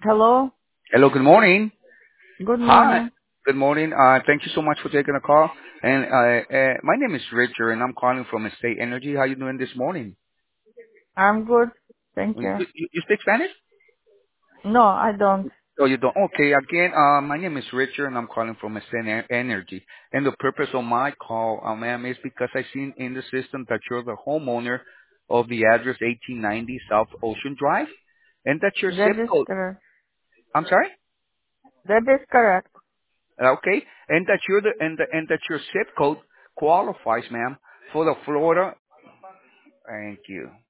Hello. Hello, good morning. Good Hi. morning. Good morning. Thank you so much for taking the call. And my name is Richard, and I'm calling from State Energy. How you doing this morning? I'm good. Thank You, you. you speak Spanish? No, I don't. Oh, you don't? Okay. Again, my name is Richard, and I'm calling from State Energy. And the purpose of my call, ma'am, is because I seen in the system that you're the homeowner of the address 1890 South Ocean Drive, and that's your That zip is code. correct. I'm sorry? That is correct. Okay, and that you're the and that your zip code qualifies, ma'am, for the Florida. Thank you.